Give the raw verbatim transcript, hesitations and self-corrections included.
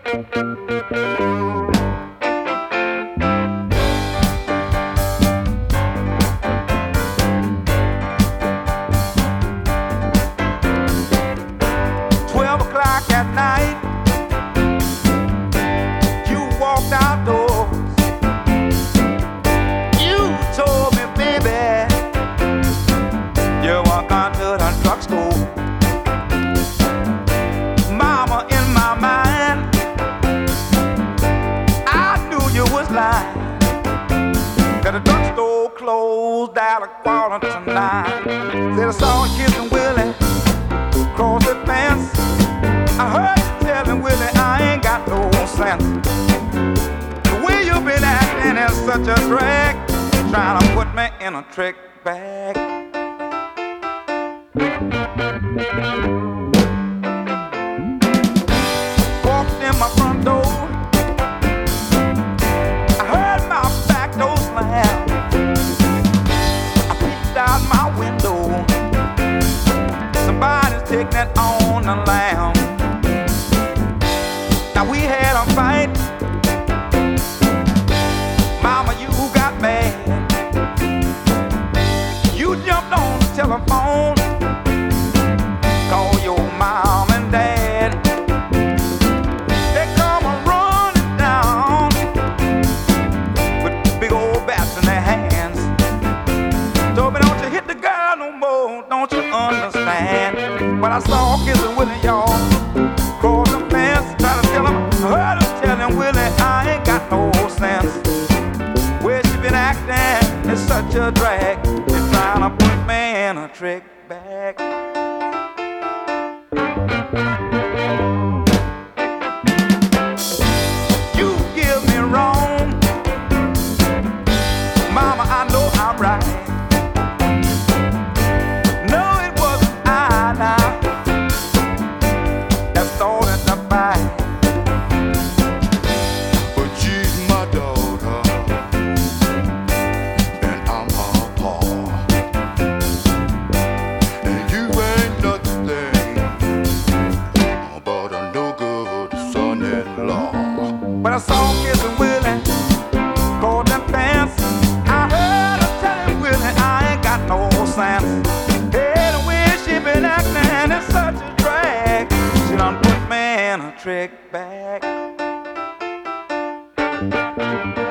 Twelve o'clock at night, you walked outdoors. You told me, baby, you were gone to the drugstore. Mama, in my mind, I knew you was lying. Cause the drugstore closed at a quarter to nine. Said I saw you kissing Willie across the fence. I heard you telling Willie I ain't got no sense. The way you been acting is such a drag, trying to put me in a trick bag. Walked in my front door, I heard my back door slam. I peeked out my window, somebody's taking it on the lam. Now we had a fight, mama, you got mad. You jumped on the telephone, call your mom and dad. They come a running down with big old bats in their hands. Told me, don't you hit the girl no more, don't you understand? But I saw kissing Willie, y'all, cross the fence, try to tell him, I heard him telling Willie I ain't got no sense. Where she been acting is such a drag, she's trying to put me in a trick bag. You give me wrong, mama, I know I'm right. No, it wasn't I now that started the fight. But she's my daughter, and I'm her pa. And you ain't nothing but a no good son-in-law. But I saw kissing Willie, called them pants. I heard her telling Willie I ain't got no sense. Hey, the way she been acting is such a drag, she done put me in a trick bag.